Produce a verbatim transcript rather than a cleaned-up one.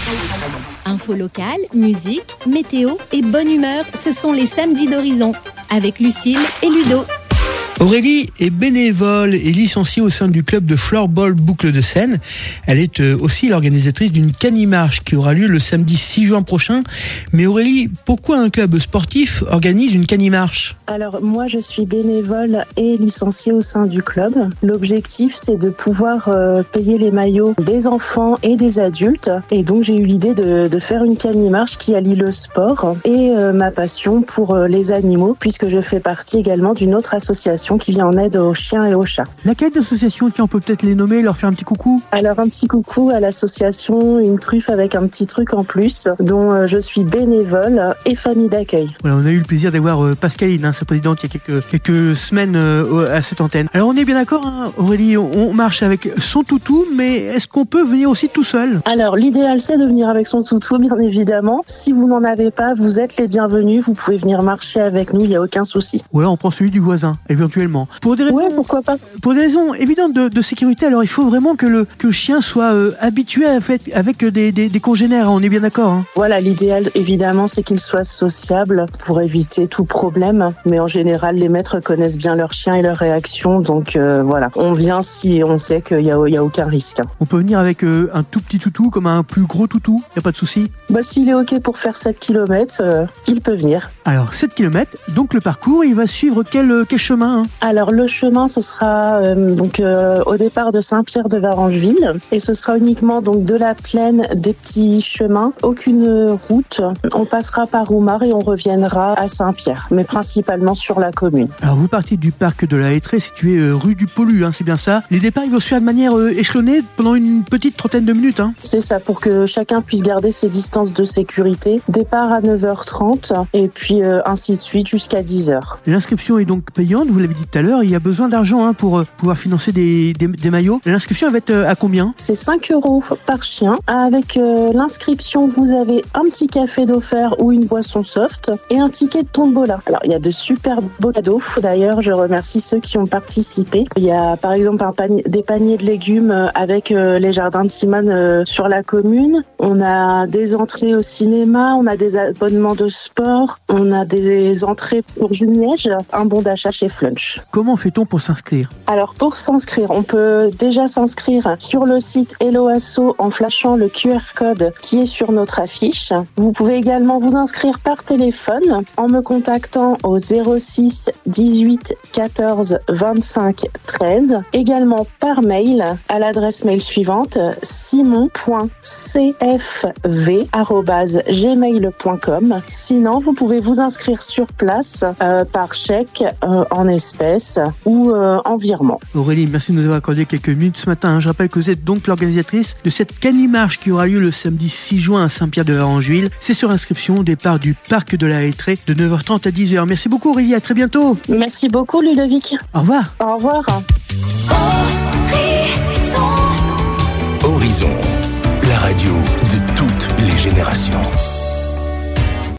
Info locale, musique, météo et bonne humeur, ce sont les samedis d'Horizon avec Lucille et Ludo. Aurélie est bénévole et licenciée au sein du club de floorball Boucle de Seine. Elle est aussi l'organisatrice d'une canimarche qui aura lieu le samedi six juin prochain. Mais Aurélie, pourquoi un club sportif organise une canimarche ? Alors moi je suis bénévole et licenciée au sein du club. L'objectif c'est de pouvoir euh, payer les maillots des enfants et des adultes. Et donc j'ai eu l'idée de, de faire une canimarche qui allie le sport et euh, ma passion pour euh, les animaux, puisque je fais partie également d'une autre association qui vient en aide aux chiens et aux chats. Laquelle d'association? Tiens, on peut peut-être les nommer, leur faire un petit coucou. Alors un petit coucou à l'association Une Truffe avec un petit truc en plus, dont euh, je suis bénévole et famille d'accueil. Voilà, on a eu le plaisir d'avoir euh, Pascaline, hein, sa présidente, il y a quelques, quelques semaines euh, à cette antenne. Alors on est bien d'accord, hein, Aurélie, on, on marche avec son toutou, mais est-ce qu'on peut venir aussi tout seul? Alors l'idéal c'est de venir avec son toutou, bien évidemment. Si vous n'en avez pas, vous êtes les bienvenus, vous pouvez venir marcher avec nous, il n'y a aucun souci. Ou alors on prend celui du voisin, éventuellement. Pour des raisons, ouais, pourquoi pas. Pour des raisons évidentes de, de sécurité, alors il faut vraiment que le, que le chien soit euh, habitué à fait, avec des, des, des congénères, on est bien d'accord, hein. Voilà, l'idéal évidemment c'est qu'il soit sociable pour éviter tout problème, mais en général les maîtres connaissent bien leurs chiens et leurs réactions, donc euh, voilà, on vient si on sait qu'il n'y a, y a aucun risque. On peut venir avec euh, un tout petit toutou comme un plus gros toutou, il n'y a pas de souci? Bah, s'il est ok pour faire sept kilomètres, euh, il peut venir. Alors sept kilomètres, donc le parcours il va suivre quel, quel chemin, hein? Alors le chemin ce sera euh, donc euh, au départ de Saint-Pierre-de-Varengeville et ce sera uniquement donc de la plaine, des petits chemins, aucune route. On passera par Roumar et on reviendra à Saint-Pierre, mais principalement sur la commune. Alors vous partez du parc de la Hétrée situé euh, rue du Polu, hein, c'est bien ça? Les départs ils vont se faire de manière euh, échelonnée pendant une petite trentaine de minutes, hein? C'est ça, pour que chacun puisse garder ses distances de sécurité. Départ à neuf heures trente et puis euh, ainsi de suite jusqu'à dix heures. L'inscription est donc payante, vous l'avez dit tout à l'heure, il y a besoin d'argent, hein, pour euh, pouvoir financer des, des, des maillots. L'inscription elle va être euh, à combien? C'est cinq euros par chien. Avec euh, l'inscription, vous avez un petit café d'offert ou une boisson soft et un ticket de tombola. Alors il y a de super beaux cadeaux. D'ailleurs, je remercie ceux qui ont participé. Il y a par exemple un panier, des paniers de légumes avec euh, les jardins de Simone euh, sur la commune. On a des entrées au cinéma, on a des abonnements de sport, on a des entrées pour Jumièges, un bon d'achat chez Flunch. Comment fait-on pour s'inscrire? Alors pour s'inscrire, on peut déjà s'inscrire sur le site Hello Asso en flashant le Q R code qui est sur notre affiche. Vous pouvez également vous inscrire par téléphone en me contactant au zéro six dix-huit quatorze vingt-cinq treize. Également par mail à l'adresse mail suivante simon point c f v arobase gmail point com. Sinon, vous pouvez vous inscrire sur place euh, par chèque, euh, en espèces ou euh, en virement. Aurélie, merci de nous avoir accordé quelques minutes ce matin. Je rappelle que vous êtes donc l'organisatrice de cette canimarche qui aura lieu le samedi six juin à Saint-Pierre-de-Varengeville. C'est sur inscription au départ du parc de la Hétrée de neuf heures trente à dix heures. Merci beaucoup Aurélie, à très bientôt. Merci beaucoup Ludovic. Au revoir. Au revoir. Horizon, la radio de toutes les générations.